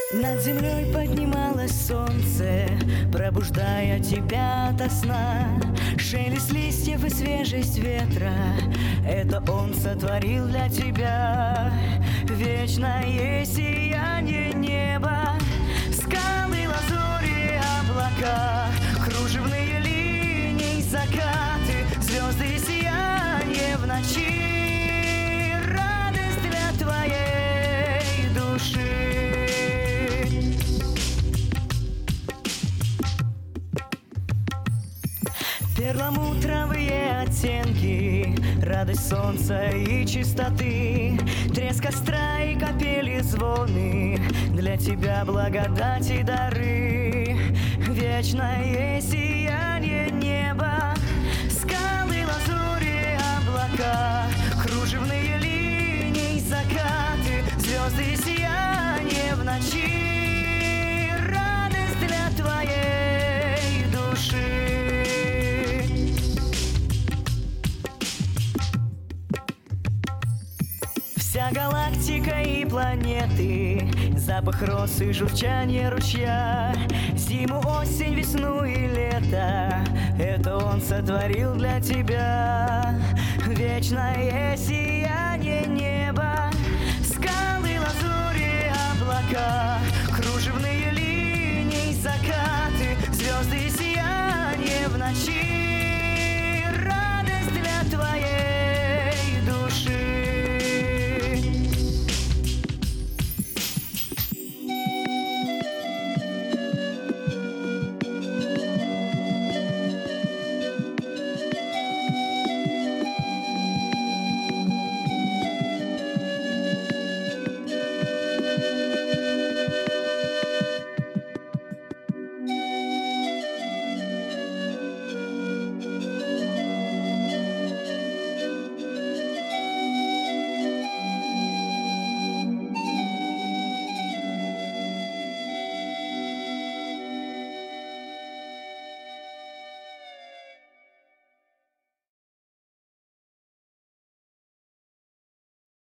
Над землей поднималось солнце, пробуждая тебя ото сна. Шелест листьев и свежесть ветра — это он сотворил для тебя. Вечное сияние неба, скалы, лазури, облака, кружевные линии, закаты, звезды и сияние в ночи, радость для твоей души. Перламутровые оттенки, радость солнца и чистоты, треск костра и капели звоны, для тебя благодать и дары. Вечное сияние неба, скалы, лазури, облака, кружевные линии, закаты, звезды и сияние в ночи, радость для твоей души. Вся галактика и планеты, запах роз и журчание ручья, зиму, осень, весну и лето — это он сотворил для тебя. Вечное сияние неба, скалы, лазури, облака, кружевные линии, закаты, звезды и сияние в ночи,